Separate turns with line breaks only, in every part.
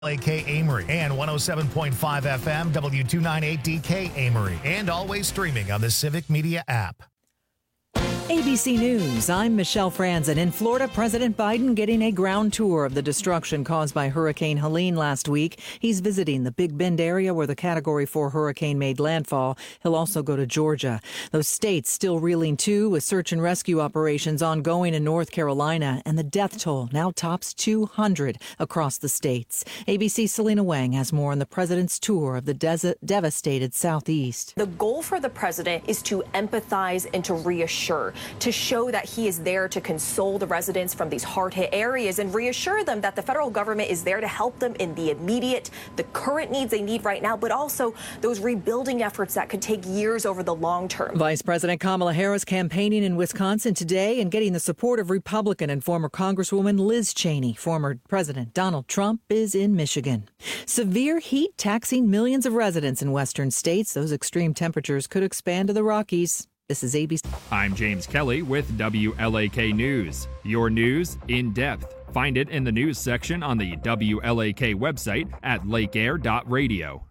WLAK Amory and 107.5 FM W298DK Amory, and always streaming on the Civic Media app.
ABC News, I'm Michelle Franzen. In Florida, President Biden getting a ground tour of the destruction caused by Hurricane Helene last week. He's visiting the Big Bend area where the Category 4 hurricane made landfall. He'll also go to Georgia. Those states still reeling too, with search and rescue operations ongoing in North Carolina, and the death toll now tops 200 across the states. ABC's Selena Wang has more on the president's tour of the devastated Southeast.
The goal for the president is to empathize and to reassure, to show that he is there to console the residents from these hard-hit areas and reassure them that the federal government is there to help them in the immediate, the current needs they need right now, but also those rebuilding efforts that could take years over the long term.
Vice President Kamala Harris campaigning in Wisconsin today and getting the support of Republican and former Congresswoman Liz Cheney. Former President Donald Trump is in Michigan. Severe heat taxing millions of residents in western states. Those extreme temperatures could expand to the Rockies. This is ABC.
I'm James Kelly with WLAK News. Your news in depth. Find it in the news section on the WLAK website at lakeair.radio.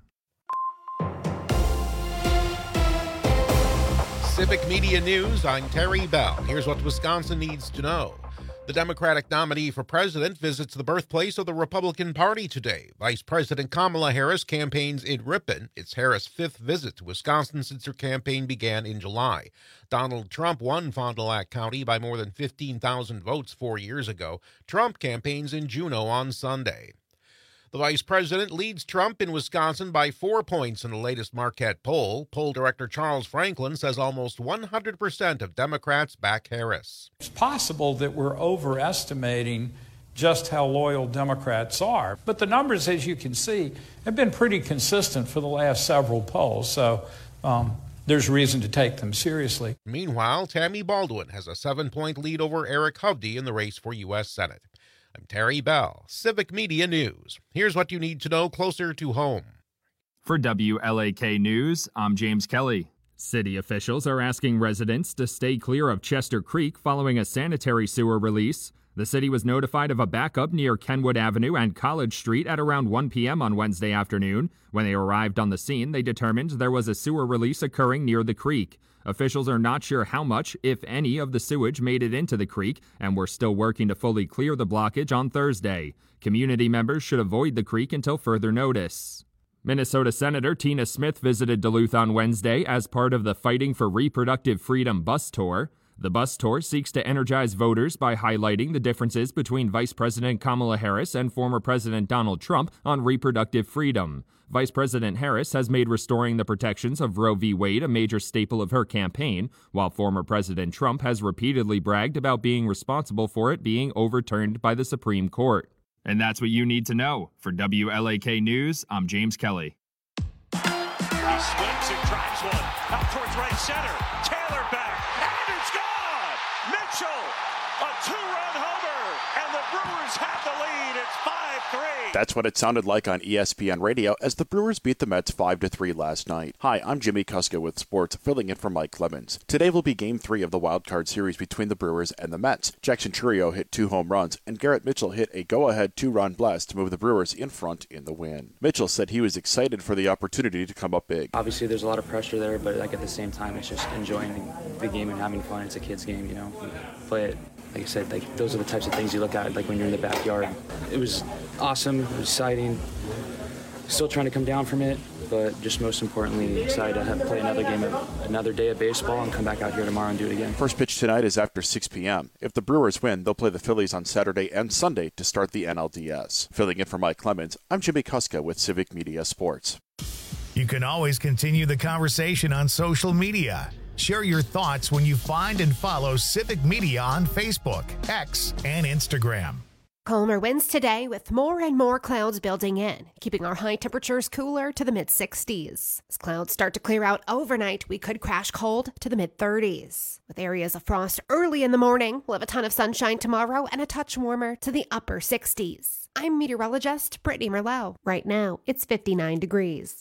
Civic Media News, I'm Terry Bell. Here's what Wisconsin needs to know. The Democratic nominee for president visits the birthplace of the Republican Party today. Vice President Kamala Harris campaigns in Ripon. It's Harris' fifth visit to Wisconsin since her campaign began in July. Donald Trump won Fond du Lac County by more than 15,000 votes 4 years ago. Trump campaigns in Juneau on Sunday. The vice president leads Trump in Wisconsin by 4 points in the latest Marquette poll. Poll director Charles Franklin says almost 100% of Democrats back Harris.
It's possible that we're overestimating just how loyal Democrats are. But the numbers, as you can see, have been pretty consistent for the last several polls. So there's reason to take them seriously.
Meanwhile, Tammy Baldwin has a 7-point lead over Eric Hovde in the race for U.S. Senate. I'm Terry Bell, Civic Media News. Here's what you need to know closer to home.
For WLAK News, I'm James Kelly. City officials are asking residents to stay clear of Chester Creek following a sanitary sewer release. The city was notified of a backup near Kenwood Avenue and College Street at around 1 p.m. on Wednesday afternoon. When they arrived on the scene, they determined there was a sewer release occurring near the creek. Officials are not sure how much, if any, of the sewage made it into the creek, and we're still working to fully clear the blockage on Thursday. Community members should avoid the creek until further notice. Minnesota Senator Tina Smith visited Duluth on Wednesday as part of the Fighting for Reproductive Freedom bus tour. The bus tour seeks to energize voters by highlighting the differences between Vice President Kamala Harris and former President Donald Trump on reproductive freedom. Vice President Harris has made restoring the protections of Roe v. Wade a major staple of her campaign, while former President Trump has repeatedly bragged about being responsible for it being overturned by the Supreme Court. And that's what you need to know. For WLAK News, I'm James Kelly.
He swings and drives one out towards right center. Taylor back, and it's gone! Mitchell, a two-run homer, and the Brewers have the lead. It's 5-3.
That's what it sounded like on ESPN Radio as the Brewers beat the Mets 5-3 last night. Hi, I'm Jimmy Kuska with sports, filling in for Mike Clemens. Today will be Game 3 of the Wild Card Series between the Brewers and the Mets. Jackson Chourio hit 2 home runs, and Garrett Mitchell hit a go-ahead 2-run blast to move the Brewers in front in the win. Mitchell said he was excited for the opportunity to come up big.
Obviously, there's a lot of pressure there, but at the same time, it's just enjoying the game and having fun. It's a kid's game, you know. Play it. Like I said, those are the types of things you look at when you're in the backyard. It was awesome, it was exciting. Still trying to come down from it, but just most importantly, excited to play another game, another day of baseball, and come back out here tomorrow and do it again.
First pitch tonight is after 6 p.m. If the Brewers win, they'll play the Phillies on Saturday and Sunday to start the NLDS. Filling in for Mike Clemens, I'm Jimmy Kuska with Civic Media Sports.
You can always continue the conversation on social media. Share your thoughts when you find and follow Civic Media on Facebook, X, and Instagram.
Calmer winds today with more and more clouds building in, keeping our high temperatures cooler to the mid-60s. As clouds start to clear out overnight, we could crash cold to the mid-30s. With areas of frost early in the morning, we'll have a ton of sunshine tomorrow and a touch warmer to the upper 60s. I'm meteorologist Brittany Merlot. Right now, it's 59 degrees.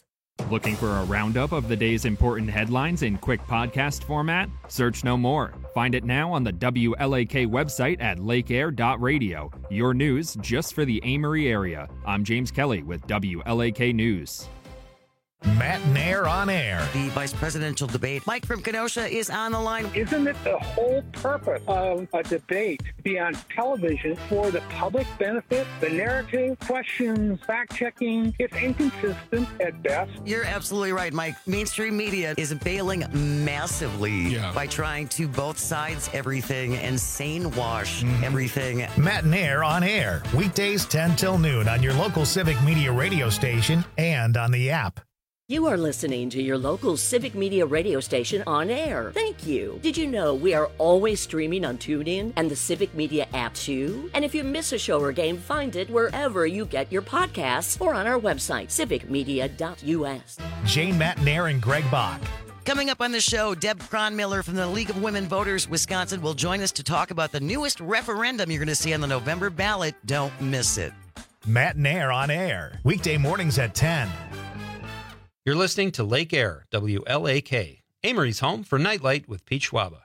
Looking for a roundup of the day's important headlines in quick podcast format? Search no more. Find it now on the WLAK website at lakeair.radio. Your news just for the Amory area. I'm James Kelly with WLAK News.
Matt Nair on air.
The vice presidential debate. Mike from Kenosha is on the line.
Isn't it the whole purpose of a debate to be on television for the public benefit? The narrative, questions, fact-checking, it's inconsistent at best.
You're absolutely right, Mike. Mainstream media is bailing massively by trying to both sides everything and sane wash everything.
Matt Nair on air. Weekdays 10 till noon on your local Civic Media radio station and on the app.
You are listening to your local Civic Media radio station on air. Thank you. Did you know we are always streaming on TuneIn and the Civic Media app too? And if you miss a show or game, find it wherever you get your podcasts or on our website, civicmedia.us.
Jane, Matt Nair, and Greg Bach.
Coming up on the show, Deb Cronmiller from the League of Women Voters Wisconsin will join us to talk about the newest referendum you're going to see on the November ballot. Don't miss it.
Matt Nair on air. Weekday mornings at 10.
You're listening to Lake Air, WLAK, Amory's home for Nightlight with Pete Schwaba.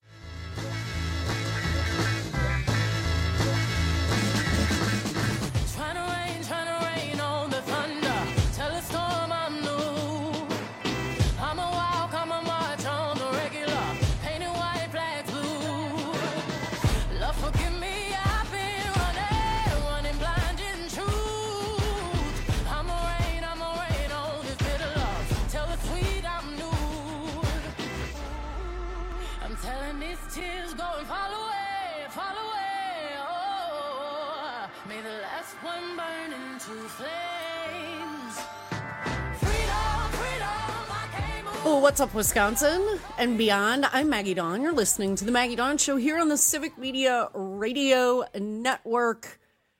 Oh, what's up, Wisconsin and beyond? I'm Maggie Dawn. You're listening to The Maggie Dawn Show here on the Civic Media Radio Network.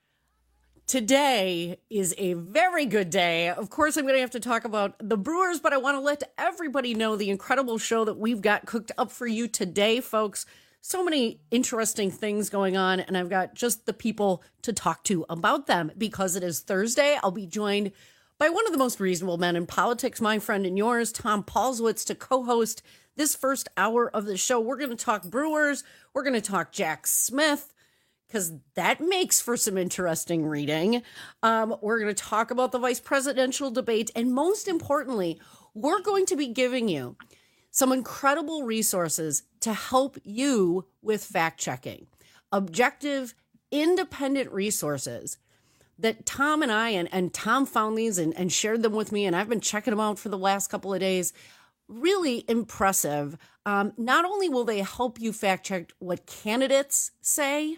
Today is a very good day. Of course, I'm going to have to talk about the Brewers, but I want to let everybody know the incredible show that we've got cooked up for you today, folks. So many interesting things going on, and I've got just the people to talk to about them. Because it is Thursday, I'll be joined by one of the most reasonable men in politics, my friend and yours, Tom Paulswitz, to co-host this first hour of the show. We're going to talk Brewers. We're going to talk Jack Smith, because that makes for some interesting reading. We're going to talk about the vice presidential debate. And most importantly, we're going to be giving you some incredible resources to help you with fact-checking. Objective, independent resources that Tom and I, and Tom found these and shared them with me, and I've been checking them out for the last couple of days. Really impressive. Not only will they help you fact-check what candidates say,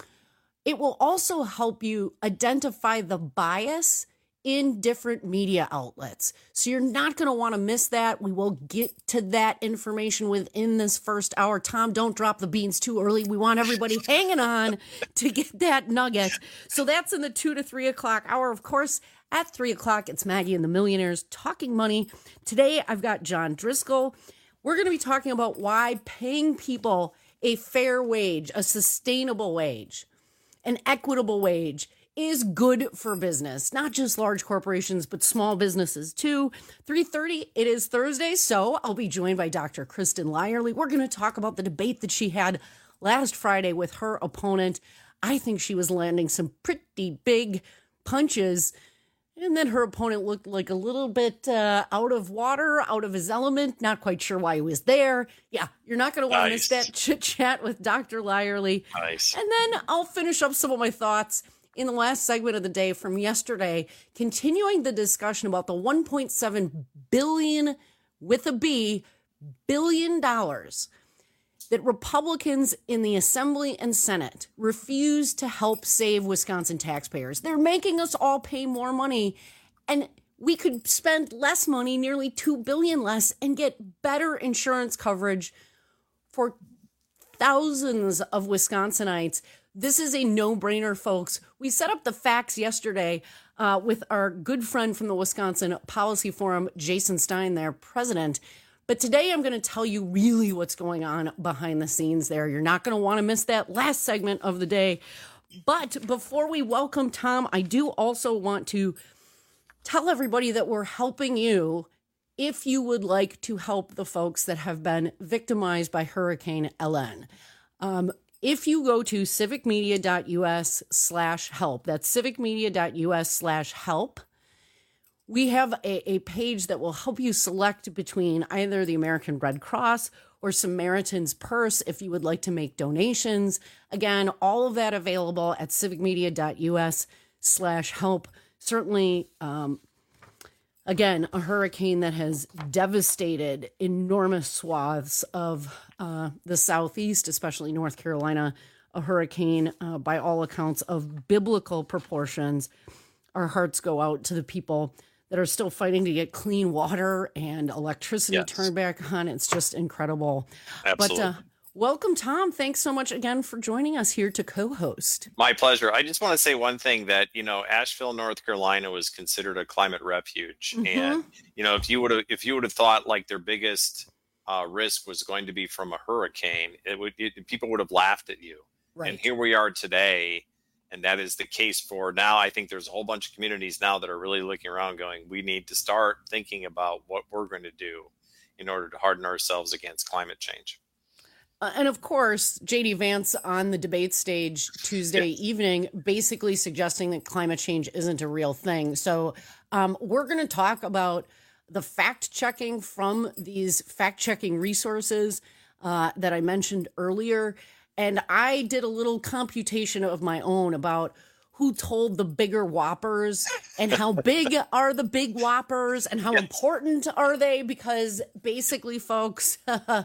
it will also help you identify the bias in different media outlets. So you're not going to want to miss that. We will get to that information within this first hour. Tom, don't drop the beans too early. We want everybody hanging on to get that nugget. So that's in the 2 to 3 o'clock hour. Of course, at 3 o'clock, it's Maggie and the Millionaires talking money. Today, I've got John Driscoll. We're going to be talking about why paying people a fair wage, a sustainable wage, an equitable wage is good for business, not just large corporations, but small businesses too. 3:30, it is Thursday, so I'll be joined by Dr. Kristen Lyerly. We're going to talk about the debate that she had last Friday with her opponent. I think she was landing some pretty big punches, and then her opponent looked like a little bit out of water, out of his element, not quite sure why he was there. Yeah, you're not going to want to miss that chit-chat with Dr. Lyerly.
Nice.
And then I'll finish up some of my thoughts in the last segment of the day from yesterday, continuing the discussion about the $1.7 billion, with a B, billion dollars that Republicans in the Assembly and Senate refuse to help save Wisconsin taxpayers. They're making us all pay more money, and we could spend less money, nearly $2 billion less, and get better insurance coverage for thousands of Wisconsinites. This is a no-brainer, folks. We set up the facts yesterday with our good friend from the Wisconsin Policy Forum, Jason Stein, their president. But today I'm going to tell you really what's going on behind the scenes there. You're not going to want to miss that last segment of the day. But before we welcome Tom, I do also want to tell everybody that we're helping you if you would like to help the folks that have been victimized by Hurricane Helene. If you go to civicmedia.us/help, that's civicmedia.us/help, we have a page that will help you select between either the American Red Cross or Samaritan's Purse if you would like to make donations. Again, all of that available at civicmedia.us/help. Certainly, again, a hurricane that has devastated enormous swaths of the Southeast, especially North Carolina, a hurricane, by all accounts, of biblical proportions. Our hearts go out to the people that are still fighting to get clean water and electricity turned back on. It's just incredible.
Absolutely.
But welcome, Tom. Thanks so much again for joining us here to co-host.
My pleasure. I just want to say one thing that, Asheville, North Carolina was considered a climate refuge.
Mm-hmm.
And, if you would have thought like their biggest risk was going to be from a hurricane, people would have laughed at you.
Right.
And here we are today. And that is the case for now. I think there's a whole bunch of communities now that are really looking around going, we need to start thinking about what we're going to do in order to harden ourselves against climate change.
And of course, J.D. Vance on the debate stage Tuesday evening, basically suggesting that climate change isn't a real thing. So we're going to talk about the fact checking from these fact checking resources that I mentioned earlier. And I did a little computation of my own about who told the bigger whoppers and how big are the big whoppers and how important are they? Because basically, folks,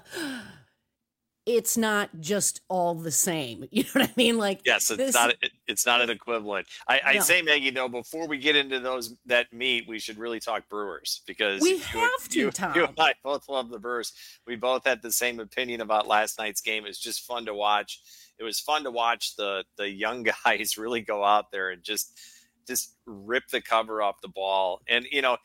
it's not just all the same. You know what I mean? Like,
yes, it's not an equivalent. I say, Maggie, before we get into that meat, we should really talk Brewers, because
we have to, Tom.
You and I both love the Brewers. We both had the same opinion about last night's game. It's just fun to watch. It was fun to watch the young guys really go out there and just rip the cover off the ball. And,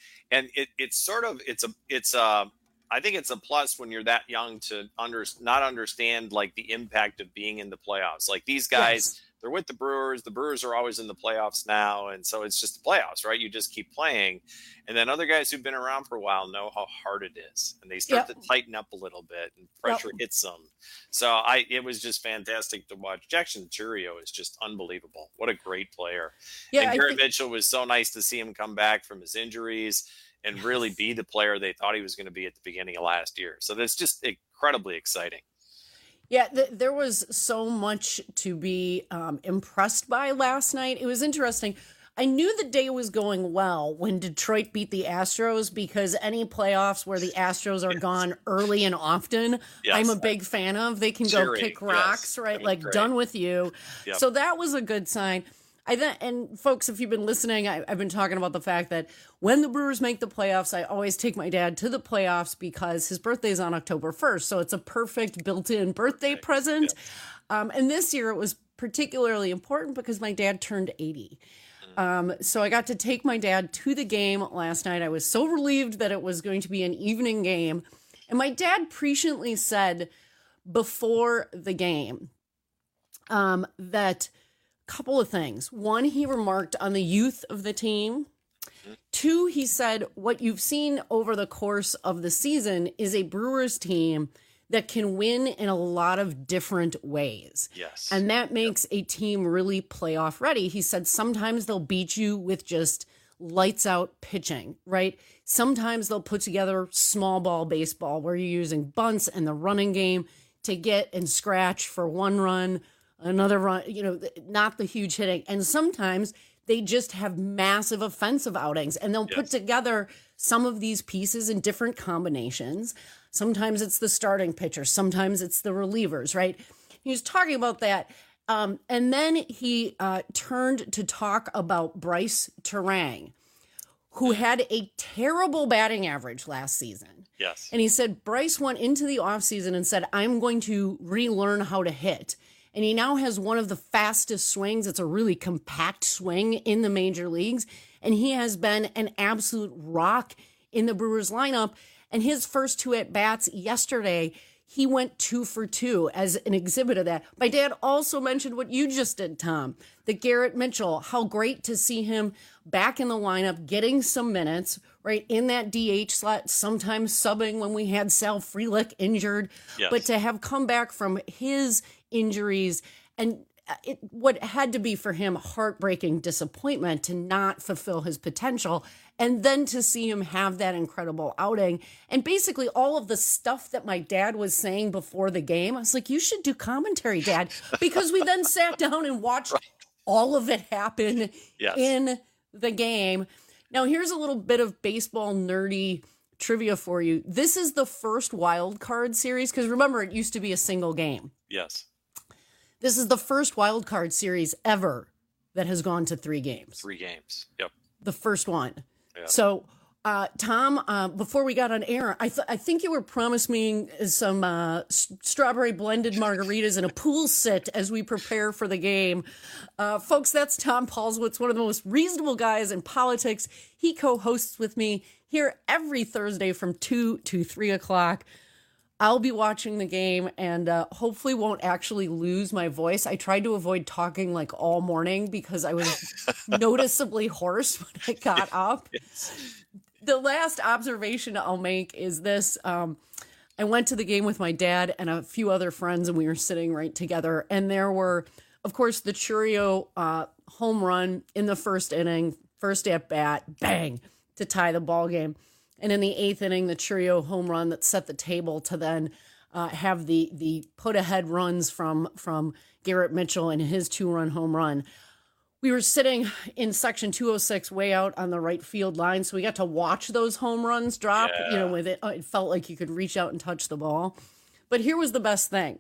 I think it's a plus when you're that young to not understand like the impact of being in the playoffs. Like these guys, they're with the Brewers. The Brewers are always in the playoffs now. And so it's just the playoffs, right? You just keep playing. And then other guys who've been around for a while know how hard it is. And they start to tighten up a little bit and pressure hits them. So it was just fantastic to watch. Jackson Churio is just unbelievable. What a great player.
Yeah,
and Garrett Mitchell was so nice to see him come back from his injuries and really be the player they thought he was going to be at the beginning of last year. So that's just incredibly exciting.
Yeah, there was so much to be impressed by last night. It was interesting. I knew the day was going well when Detroit beat the Astros, because any playoffs where the Astros are gone early and often, I'm a big fan of. They can go kick rocks, right? Like, great. Done with you. Yep. So that was a good sign. And folks, if you've been listening, I've been talking about the fact that when the Brewers make the playoffs, I always take my dad to the playoffs because his birthday is on October 1st. So it's a perfect built-in birthday present. Yeah. And this year it was particularly important because my dad turned 80. So I got to take my dad to the game last night. I was so relieved that it was going to be an evening game. And my dad presciently said before the game that couple of things. One, he remarked on the youth of the team. Two, he said, what you've seen over the course of the season is a Brewers team that can win in a lot of different ways.
Yes.
And that makes a team really playoff ready. He said sometimes they'll beat you with just lights out pitching, right? Sometimes they'll put together small ball baseball where you're using bunts and the running game to get and scratch for one run, another run, not the huge hitting. And sometimes they just have massive offensive outings, and they'll put together some of these pieces in different combinations. Sometimes it's the starting pitcher. Sometimes it's the relievers, right? He was talking about that. And then he turned to talk about Bryce Terang, who had a terrible batting average last season.
Yes.
And he said Bryce went into the offseason and said, I'm going to relearn how to hit. And he now has one of the fastest swings. It's a really compact swing in the major leagues. And he has been an absolute rock in the Brewers lineup. And his first two at-bats yesterday, he went 2 for 2 as an exhibit of that. My dad also mentioned what you just did, Tom, that Garrett Mitchell, how great to see him back in the lineup, getting some minutes, right, in that DH slot, sometimes subbing when we had Sal Frelick injured.
Yes.
But to have come back from his injuries and what had to be for him heartbreaking disappointment to not fulfill his potential, and then to see him have that incredible outing. And basically all of the stuff that my dad was saying before the game, I was like, you should do commentary, Dad, because we then sat down and watched all of it happen in the game. Now, here's a little bit of baseball nerdy trivia for you. This is the first wild card series, because remember, it used to be a single game.
Yes.
This is the first wild card series ever that has gone to 3 games.
3 games. Yep.
The first one.
Yeah.
So, Tom, before we got on air, I think you were promising some strawberry blended margaritas and a pool sit as we prepare for the game. Folks, that's Tom Paulswitz, one of the most reasonable guys in politics. He co-hosts with me here every Thursday from 2 to 3 o'clock. I'll be watching the game and hopefully won't actually lose my voice. I tried to avoid talking like all morning because I was noticeably hoarse when I got up. The last observation I'll make is this. I went to the game with my dad and a few other friends, and we were sitting right together. And there were, of course, the Chourio home run in the first inning, first at bat, bang, to tie the ball game. And in the 8th inning, the Chourio home run that set the table to then have the put ahead runs from Garrett Mitchell and his 2-run home run. We were sitting in section 206 way out on the right field line, so we got to watch those home runs drop.
Yeah.
You know, with it felt like you could reach out and touch the ball. But here was the best thing.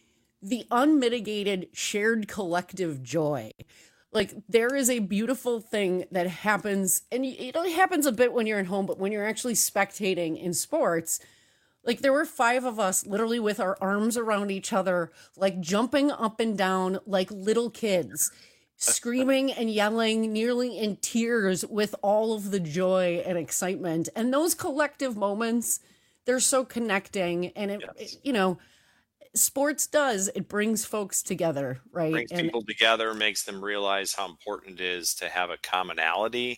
The unmitigated shared collective joy. Like, there is a beautiful thing that happens, and it happens a bit when you're at home, but when you're actually spectating in sports, like, there were 5 of us literally with our arms around each other, like jumping up and down like little kids, screaming and yelling, nearly in tears with all of the joy and excitement. And those collective moments, they're so connecting. And it you know, sports it brings folks together, right?
Brings people together, makes them realize how important it is to have a commonality.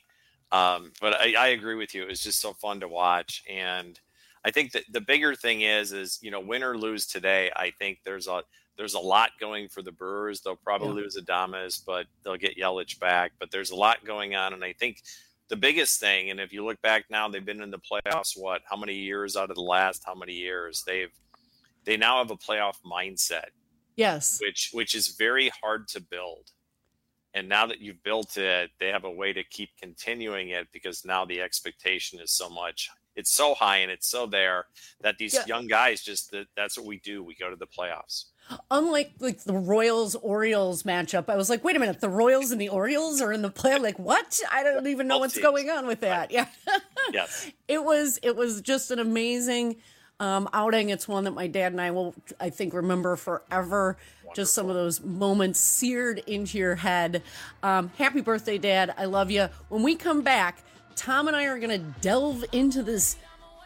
But I agree with you. It was just so fun to watch. And I think that the bigger thing is, you know, win or lose today, I think there's a lot going for the Brewers. They'll probably lose Adames, but they'll get Yelich back. But there's a lot going on. And I think the biggest thing, and if you look back now, they've been in the playoffs, how many years out of the last how many years? They now have a playoff mindset.
Yes.
Which is very hard to build. And now that you've built it, they have a way to keep continuing it because now the expectation is it's so high and it's so there that these young guys that's what we do. We go to the playoffs.
Unlike like the Royals-Orioles matchup, I was like, wait a minute, the Royals and the Orioles are in the play. Like, what? I don't even know what's going on with that. Yeah.
Yes.
It was just an amazing outing. It's one that my dad and I will, I think, remember forever. Wonderful. Just some of those moments seared into your head. Happy birthday, Dad. I love you. When we come back, Tom and I are going to delve into this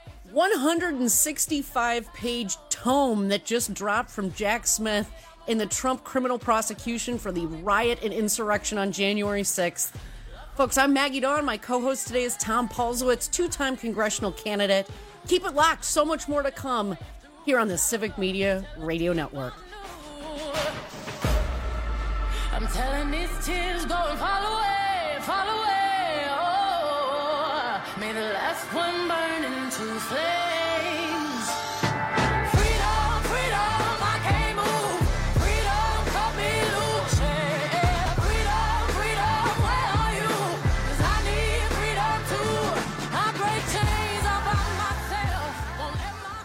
165-page tome that just dropped from Jack Smith in the Trump criminal prosecution for the riot and insurrection on January 6th. Folks, I'm Maggie Dawn. My co-host today is Tom Paulswitz, 2-time congressional candidate. Keep it locked. So much more to come here on the Civic Media Radio Network.
I'm telling these tears go and fall away, fall away. Oh, may the last one burn into flames. Freedom, freedom, I can't move. Freedom, cut me loose. Yeah. Freedom, freedom, where are you? 'Cause I need freedom too. I break chains all by myself. Won't let my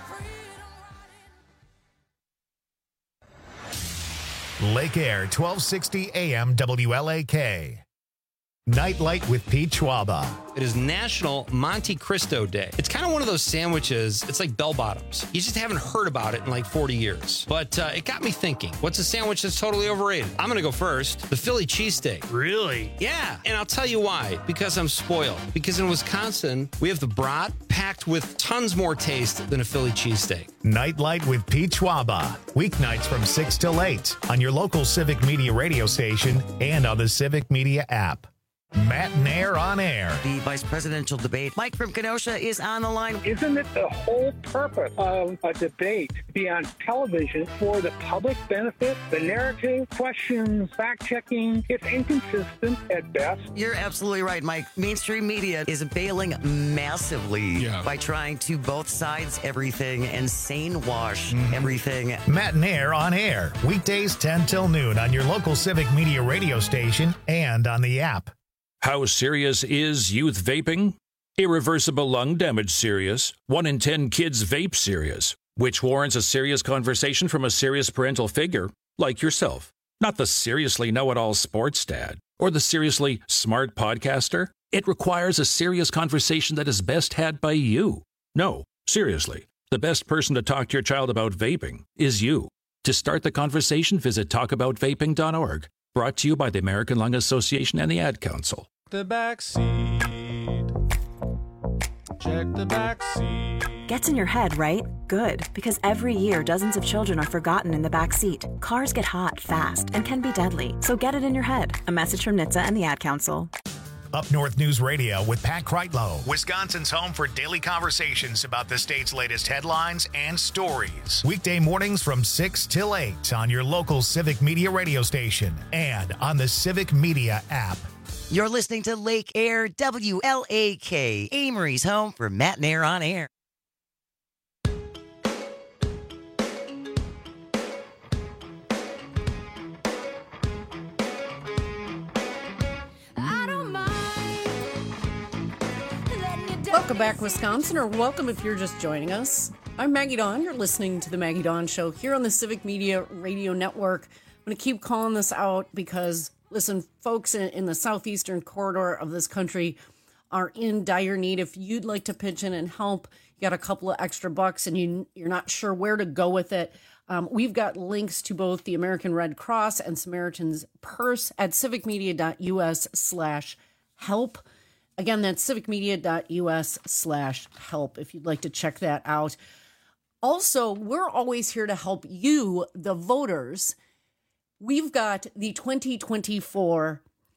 freedom
Lake Air, 1260 AM WLAK. Nightlight with Pete Schwaba.
It is National Monte Cristo Day. It's kind of one of those sandwiches, it's like bell bottoms. You just haven't heard about it in like 40 years. But it got me thinking, what's a sandwich that's totally overrated? I'm going to go first. The Philly cheesesteak.
Really?
Yeah. And I'll tell you why. Because I'm spoiled. Because in Wisconsin, we have the brat packed with tons more taste than a Philly cheesesteak.
Nightlight with Pete Schwaba. Weeknights from 6 till 8 on your local Civic Media radio station and on the Civic Media app. Matt Nair on air.
The vice presidential debate. Mike from Kenosha is on the line.
Isn't it the whole purpose of a debate to be on television for the public benefit? The narrative, questions, fact-checking, it's inconsistent at best.
You're absolutely right, Mike. Mainstream media is bailing massively by trying to both sides everything and sane wash everything.
Matt Nair on air. Weekdays 10 till noon on your local Civic Media radio station and on the app.
How serious is youth vaping? Irreversible lung damage serious. 1 in 10 kids vape serious, which warrants a serious conversation from a serious parental figure like yourself. Not the seriously know-it-all sports dad or the seriously smart podcaster. It requires a serious conversation that is best had by you. No, seriously, the best person to talk to your child about vaping is you. To start the conversation, visit talkaboutvaping.org. Brought to you by the American Lung Association and the Ad Council.
The back seat. Check the back seat.
Gets in your head, right? Good, because every year dozens of children are forgotten in the back seat. Cars get hot fast and can be deadly, so get it in your head. A message from NHTSA and the Ad Council.
Up North News Radio with Pat Kreitlow, Wisconsin's home for daily conversations about the state's latest headlines and stories. Weekday mornings from 6 till 8 on your local Civic Media radio station and on the Civic Media app.
You're listening to Lake Air WLAK, Amory's home for Matt Nair on air.
Welcome back, Wisconsin, or welcome if you're just joining us. I'm Maggie Dawn. You're listening to the Maggie Dawn Show here on the Civic Media Radio Network. I'm going to keep calling this out because, listen, folks in the southeastern corridor of this country are in dire need. If you'd like to pitch in and help, you got a couple of extra bucks and you're not sure where to go with it, we've got links to both the American Red Cross and Samaritan's Purse at civicmedia.us/help. Again, that's civicmedia.us/help if you'd like to check that out. Also, we're always here to help you, the voters. We've got the 2024,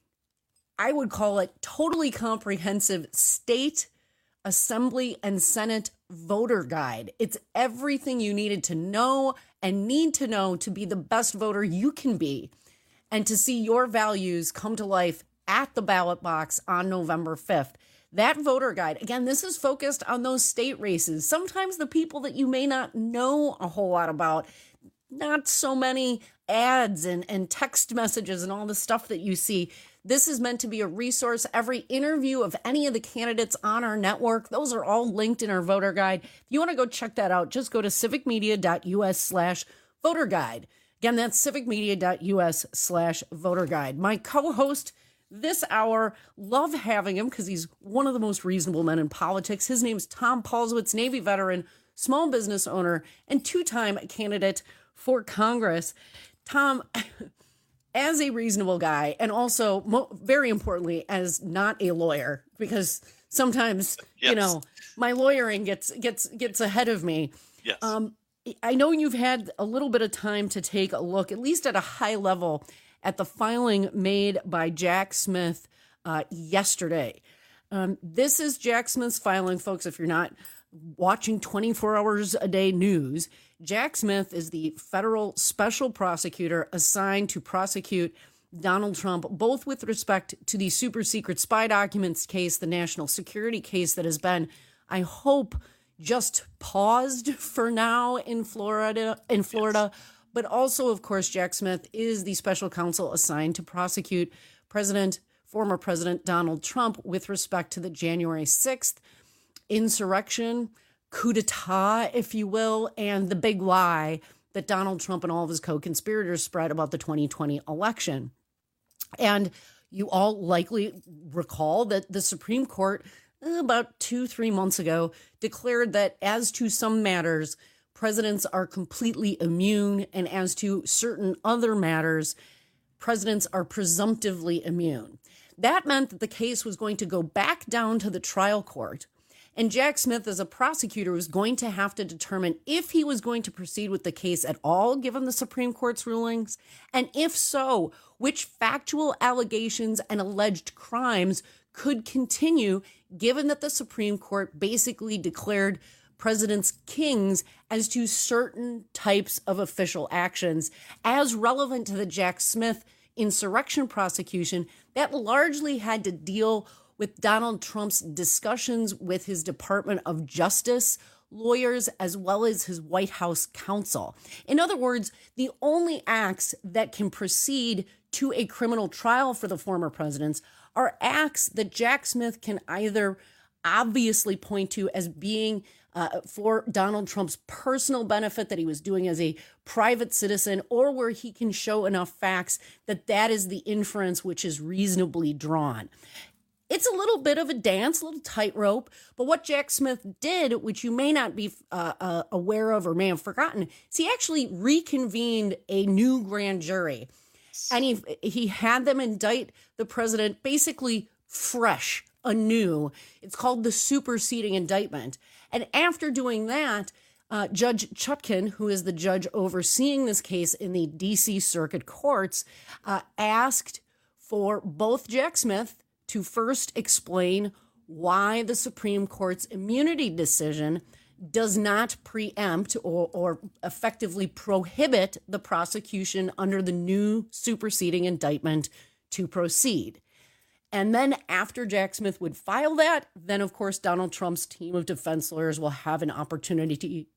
I would call it totally comprehensive state, assembly, and Senate voter guide. It's everything you needed to know and need to know to be the best voter you can be and to see your values come to life at the ballot box on November 5th. That voter guide, again, this is focused on those state races. Sometimes the people that you may not know a whole lot about, not so many ads and text messages and all the stuff that you see. This is meant to be a resource. Every interview of any of the candidates on our network, those are all linked in our voter guide. If you want to go check that out, just go to civicmedia.us/voter guide. Again, that's civicmedia.us/voter guide. My co-host this hour, love having him because he's one of the most reasonable men in politics. His name's Tom Paulswitz, Navy veteran, small business owner, and two-time candidate for Congress. Tom, as a reasonable guy, and also, very importantly, as not a lawyer, because sometimes, you know, my lawyering gets ahead of me.
Yes.
I know you've had a little bit of time to take a look, at least at a high level, at the filing made by Jack Smith yesterday. This is Jack Smith's filing, folks. If you're not watching 24 hours a day news, Jack Smith is the federal special prosecutor assigned to prosecute Donald Trump, both with respect to the super secret spy documents case, the national security case that has been, I hope, just paused for now in Florida. But also, of course, Jack Smith is the special counsel assigned to prosecute former President Donald Trump with respect to the January 6th insurrection, coup d'etat, if you will, and the big lie that Donald Trump and all of his co-conspirators spread about the 2020 election. And you all likely recall that the Supreme Court about 2-3 months ago declared that as to some matters, presidents are completely immune, and as to certain other matters, presidents are presumptively immune. That meant that the case was going to go back down to the trial court, And Jack Smith, as a prosecutor, was going to have to determine if he was going to proceed with the case at all, given the Supreme Court's rulings. And if so, which factual allegations and alleged crimes could continue, given that the Supreme Court basically declared presidents kings as to certain types of official actions as relevant to the Jack Smith insurrection prosecution that largely had to deal with Donald Trump's discussions with his Department of Justice lawyers as well as his White House counsel. In other words, the only acts that can proceed to a criminal trial for the former presidents are acts that Jack Smith can either obviously point to as being for Donald Trump's personal benefit, that he was doing as a private citizen, or where he can show enough facts that that is the inference which is reasonably drawn. It's a little bit of a dance, a little tightrope, but what Jack Smith did, which you may not be aware of or may have forgotten, is he actually reconvened a new grand jury. And he had them indict the president basically fresh, anew. It's called the superseding indictment. And after doing that, Judge Chutkan, who is the judge overseeing this case in the D.C. Circuit Courts, asked for both Jack Smith to first explain why the Supreme Court's immunity decision does not preempt or effectively prohibit the prosecution under the new superseding indictment to proceed. And then after Jack Smith would file that, then of course Donald Trump's team of defense lawyers will have an opportunity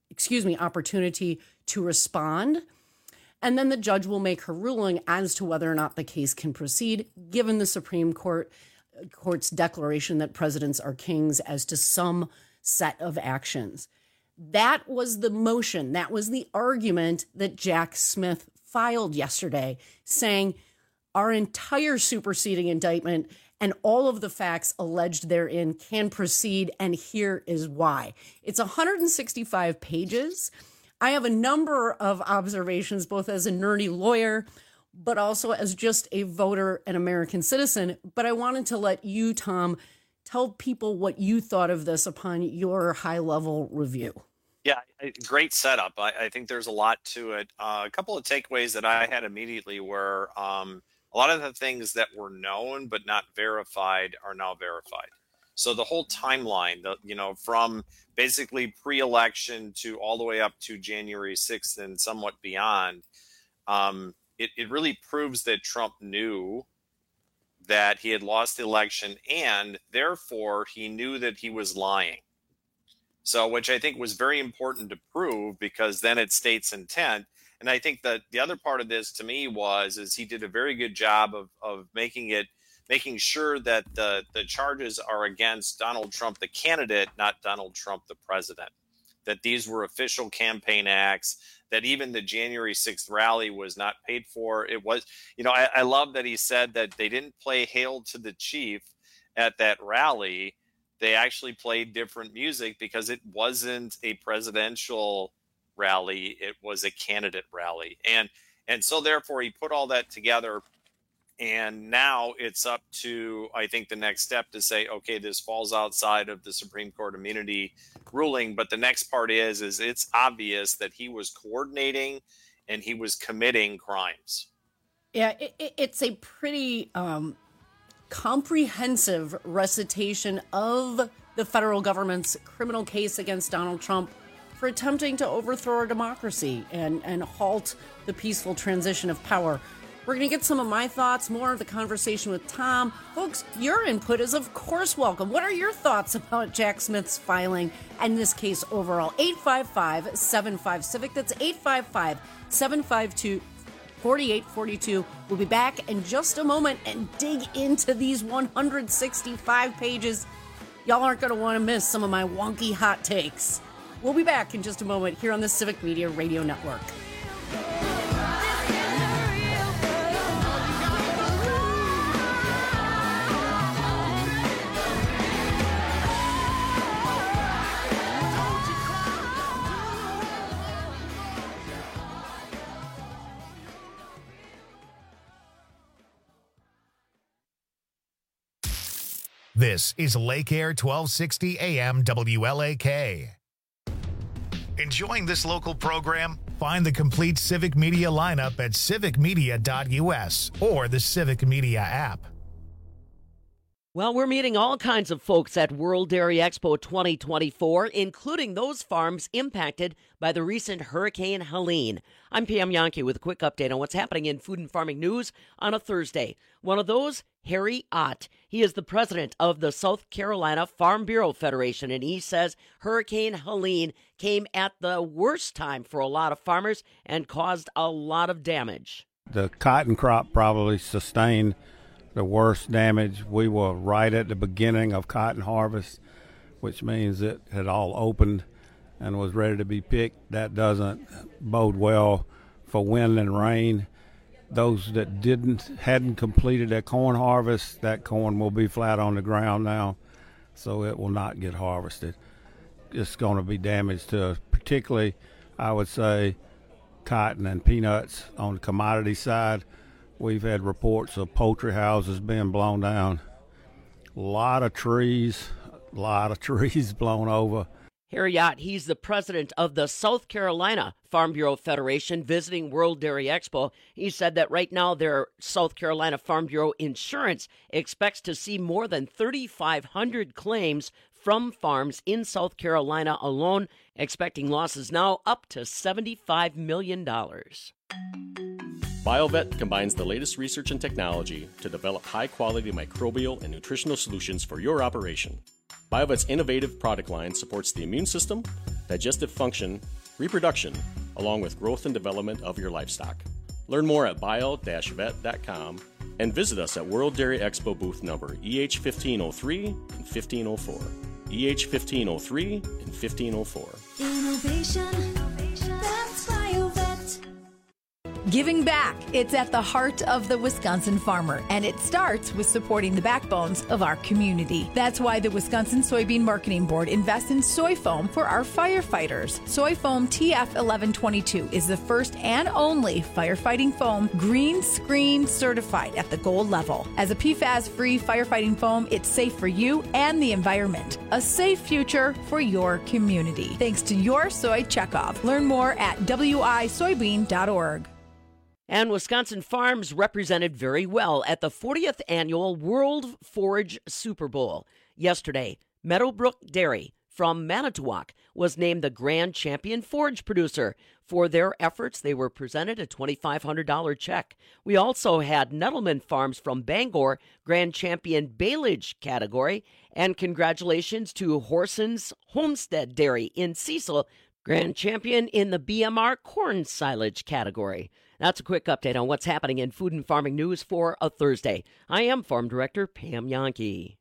to respond. And then the judge will make her ruling as to whether or not the case can proceed, given the Supreme Court's declaration that presidents are kings as to some set of actions. That was the motion. That was the argument that Jack Smith filed yesterday, saying our entire superseding indictment and all of the facts alleged therein can proceed, and here is why. It's 165 pages. I have a number of observations, both as a nerdy lawyer, but also as just a voter and American citizen. But I wanted to let you, Tom, tell people what you thought of this upon your high-level review.
Yeah, great setup. I think there's a lot to it. A couple of takeaways that I had immediately were a lot of the things that were known but not verified are now verified. So the whole timeline, from basically pre-election to all the way up to January 6th and somewhat beyond, it really proves that Trump knew that he had lost the election, and therefore he knew that he was lying. So, which I think was very important to prove, because then it states intent. And I think that the other part of this to me is he did a very good job of making sure that the charges are against Donald Trump, the candidate, not Donald Trump, the president, that these were official campaign acts, that even the January 6th rally was not paid for. It was, I love that he said that they didn't play Hail to the Chief at that rally. They actually played different music because it wasn't a presidential rally. It was a candidate rally. And so therefore he put all that together. And now it's up to, I think, the next step to say, okay, this falls outside of the Supreme Court immunity ruling. But the next part is it's obvious that he was coordinating and he was committing crimes.
Yeah, it's a pretty comprehensive recitation of the federal government's criminal case against Donald Trump for attempting to overthrow our democracy and halt the peaceful transition of power. We're going to get some of my thoughts, more of the conversation with Tom. Folks, your input is, of course, welcome. What are your thoughts about Jack Smith's filing and this case overall? 855-75-CIVIC. That's 855-752-4842. We'll be back in just a moment and dig into these 165 pages. Y'all aren't going to want to miss some of my wonky hot takes. We'll be back in just a moment here on the Civic Media Radio Network.
This is Lake Air 1260 AM WLAK. Enjoying this local program? Find the complete Civic Media lineup at civicmedia.us or the Civic Media app.
Well, we're meeting all kinds of folks at World Dairy Expo 2024, including those farms impacted by the recent Hurricane Helene. I'm Pam Yankee with a quick update on what's happening in food and farming news on a Thursday. One of those, Harry Ott. He is the president of the South Carolina Farm Bureau Federation, and he says Hurricane Helene came at the worst time for a lot of farmers and caused a lot of damage.
The cotton crop probably sustained the worst damage. We were right at the beginning of cotton harvest, which means it had all opened and was ready to be picked. That doesn't bode well for wind and rain. Those that hadn't completed their corn harvest, that corn will be flat on the ground now, so it will not get harvested. It's going to be damaged to, particularly, I would say, cotton and peanuts on the commodity side. We've had reports of poultry houses being blown down. A lot of trees blown over.
Harry Ott, he's the president of the South Carolina Farm Bureau Federation visiting World Dairy Expo. He said that right now their South Carolina Farm Bureau Insurance expects to see more than 3,500 claims from farms in South Carolina alone, expecting losses now up to $75 million.
BioVet combines the latest research and technology to develop high-quality microbial and nutritional solutions for your operation. BioVet's innovative product line supports the immune system, digestive function, reproduction, along with growth and development of your livestock. Learn more at bio-vet.com and visit us at World Dairy Expo booth number EH1503 and 1504. EH1503 and 1504.
Innovation, that's BioVet.
Giving back, it's at the heart of the Wisconsin farmer, and it starts with supporting the backbones of our community. That's why the Wisconsin Soybean Marketing Board invests in soy foam for our firefighters. Soy foam TF1122 is the first and only firefighting foam green screen certified at the gold level. As a PFAS-free firefighting foam, it's safe for you and the environment. A safe future for your community. Thanks to your soy checkoff. Learn more at wisoybean.org.
And Wisconsin farms represented very well at the 40th annual World Forage Super Bowl. Yesterday, Meadowbrook Dairy from Manitowoc was named the Grand Champion Forage Producer. For their efforts, they were presented a $2,500 check. We also had Nettleman Farms from Bangor, Grand Champion Baleage category. And congratulations to Horson's Homestead Dairy in Cecil, Grand Champion in the BMR Corn Silage category. That's a quick update on what's happening in food and farming news for a Thursday. I am Farm Director Pam Yankee.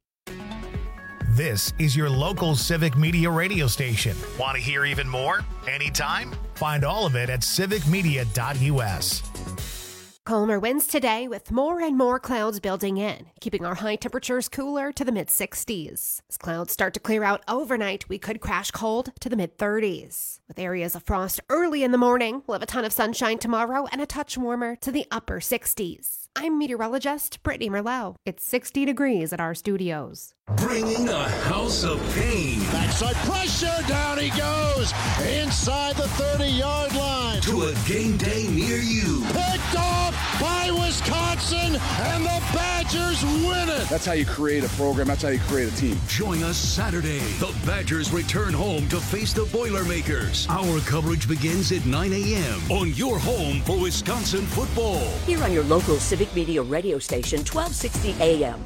This is your local Civic Media radio station. Want to hear even more? Anytime? Find all of it at civicmedia.us.
Calmer winds today with more and more clouds building in, keeping our high temperatures cooler to the mid-60s. As clouds start to clear out overnight, we could crash cold to the mid-30s. With areas of frost early in the morning, we'll have a ton of sunshine tomorrow and a touch warmer to the upper 60s. I'm meteorologist Brittany Merlot. It's 60 degrees at our studios.
Bringing a house of pain.
Backside pressure, down he goes, inside the 30-yard line.
To a game day near you.
Picked off by Wisconsin, and the Badgers win it.
That's how you create a program. That's how you create a team.
Join us Saturday. The Badgers return home to face the Boilermakers. Our coverage begins at 9 a.m. on your home for Wisconsin football.
Here on your local Civic Media radio station, 1260 AM,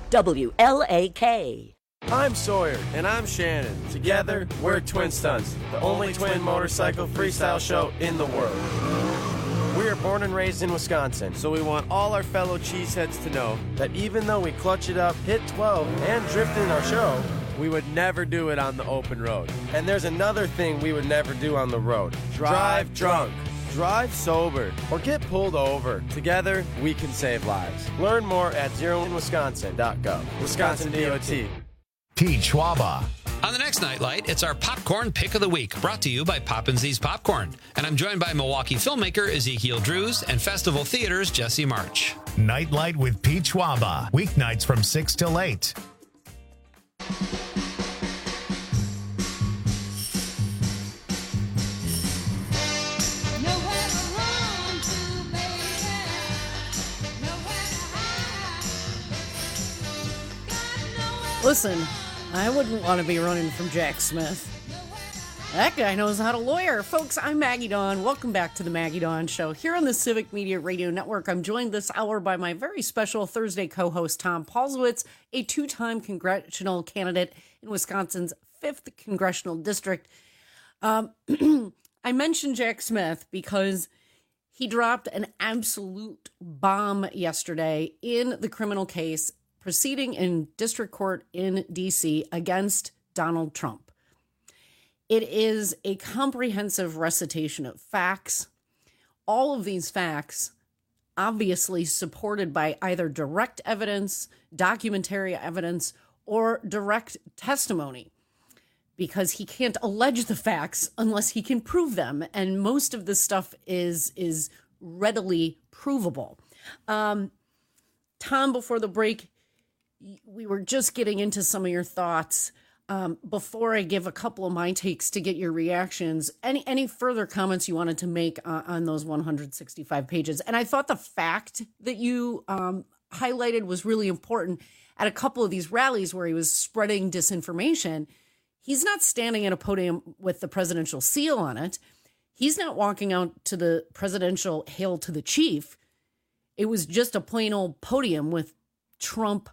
WLAK.
I'm Sawyer. And I'm Shannon. Together, we're Twin Stunts, the only twin motorcycle freestyle show in the world. We are born and raised in Wisconsin, so we want all our fellow cheeseheads to know that even though we clutch it up, hit 12, and drift in our show, we would never do it on the open road. And there's another thing we would never do on the road. Drive drunk. Drive sober or get pulled over. Together, we can save lives. Learn more at zeroinwisconsin.gov. Wisconsin DOT.
Pete Schwaba.
On the next Nightlight, it's our Popcorn Pick of the Week, brought to you by Poppin's Popcorn. And I'm joined by Milwaukee filmmaker Ezekiel Drews and Festival Theater's Jesse March.
Nightlight with Pete Schwaba. Weeknights from 6 till 8.
Listen, I wouldn't want to be running from Jack Smith. That guy knows how to lawyer. Folks, I'm Maggie Dawn. Welcome back to the Maggie Dawn Show. Here on the Civic Media Radio Network, I'm joined this hour by my very special Thursday co-host, Tom Paulsowitz, a two-time congressional candidate in Wisconsin's 5th Congressional District. I mentioned Jack Smith because he dropped an absolute bomb yesterday in the criminal case proceeding in district court in D.C. against Donald Trump. It is a comprehensive recitation of facts. All of these facts obviously supported by either direct evidence, documentary evidence, or direct testimony, because he can't allege the facts unless he can prove them. And most of this stuff is readily provable. Tom, before the break, we were just getting into some of your thoughts. Before I give a couple of my takes to get your reactions, any further comments you wanted to make on those 165 pages? And I thought the fact that you highlighted was really important. At a couple of these rallies where he was spreading disinformation, he's not standing at a podium with the presidential seal on it. He's not walking out to the presidential Hail to the Chief. It was just a plain old podium with Trump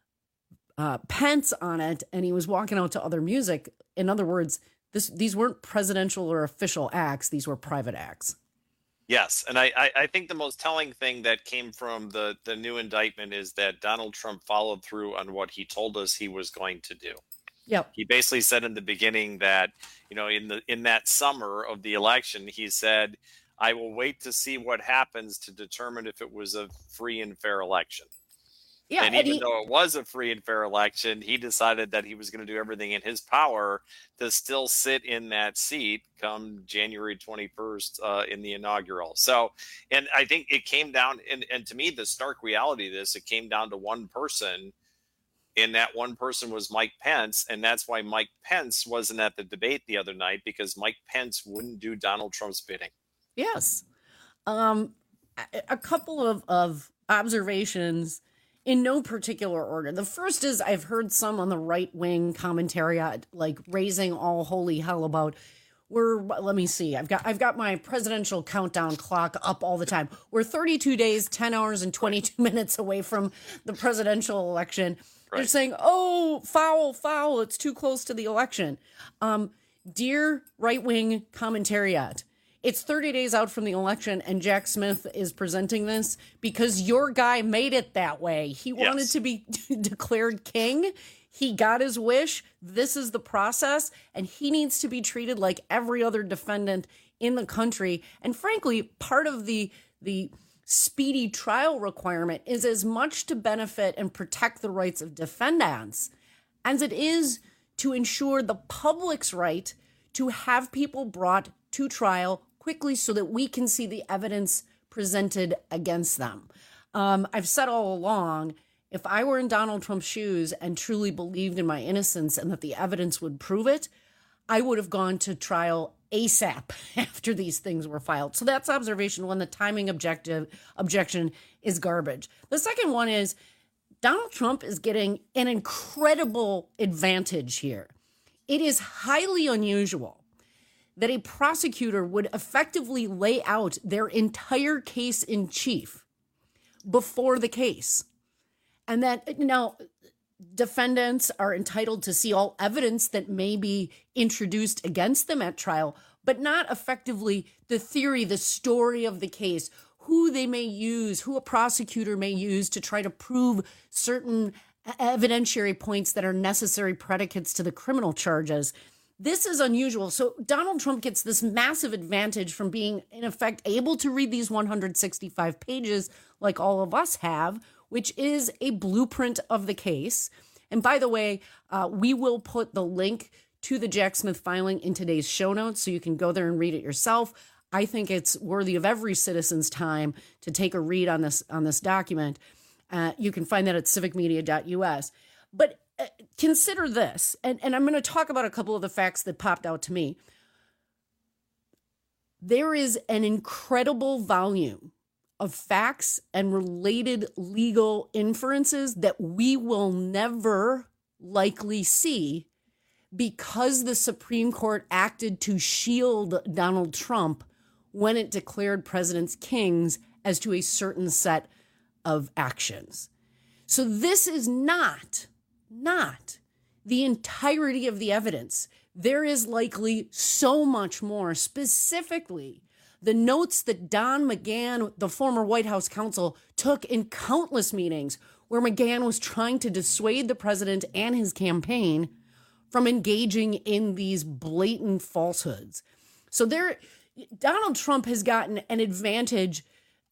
Pence on it, and he was walking out to other music. In other words, these weren't presidential or official acts. These were private acts.
Yes, and I think the most telling thing that came from the new indictment is that Donald Trump followed through on what he told us he was going to do.
Yep.
He basically said in the beginning that, in that summer of the election, he said, I will wait to see what happens to determine if it was a free and fair election.
Yeah,
and even though it was a free and fair election, he decided that he was going to do everything in his power to still sit in that seat come January 21st in the inaugural. So, and I think it came down, and to me, the stark reality of this, it came down to one person, and that one person was Mike Pence. And that's why Mike Pence wasn't at the debate the other night, because Mike Pence wouldn't do Donald Trump's bidding.
Yes. A couple of observations in no particular order. The first is I've heard some on the right-wing commentary, like raising all holy hell about let me see. I've got my presidential countdown clock up all the time. We're 32 days, 10 hours, and 22 minutes away from the presidential election. Right. They're saying, oh, foul, it's too close to the election. Dear right-wing commentariat, it's 30 days out from the election, and Jack Smith is presenting this because your guy made it that way. He wanted to be declared king. He got his wish. This is the process, and he needs to be treated like every other defendant in the country. And frankly, part of the speedy trial requirement is as much to benefit and protect the rights of defendants as it is to ensure the public's right to have people brought to trial quickly so that we can see the evidence presented against them. I've said all along, if I were in Donald Trump's shoes and truly believed in my innocence and that the evidence would prove it, I would have gone to trial ASAP after these things were filed. So that's observation one. The timing objection is garbage. The second one is Donald Trump is getting an incredible advantage here. It is highly unusual that a prosecutor would effectively lay out their entire case in chief before the case. And that now defendants are entitled to see all evidence that may be introduced against them at trial, but not effectively the theory, the story of the case, who they may use, who a prosecutor may use to try to prove certain evidentiary points that are necessary predicates to the criminal charges. This is unusual. So Donald Trump gets this massive advantage from being, in effect, able to read these 165 pages like all of us have, which is a blueprint of the case. And by the way, we will put the link to the Jack Smith filing in today's show notes, so you can go there and read it yourself. I think it's worthy of every citizen's time to take a read on this document. You can find that at civicmedia.us. But consider this, and I'm going to talk about a couple of the facts that popped out to me. There is an incredible volume of facts and related legal inferences that we will never likely see because the Supreme Court acted to shield Donald Trump when it declared presidents kings as to a certain set of actions. So this is not the entirety of the evidence. There is likely so much more, specifically the notes that Don McGahn, the former White House counsel, took in countless meetings where McGahn was trying to dissuade the president and his campaign from engaging in these blatant falsehoods. So Donald Trump has gotten an advantages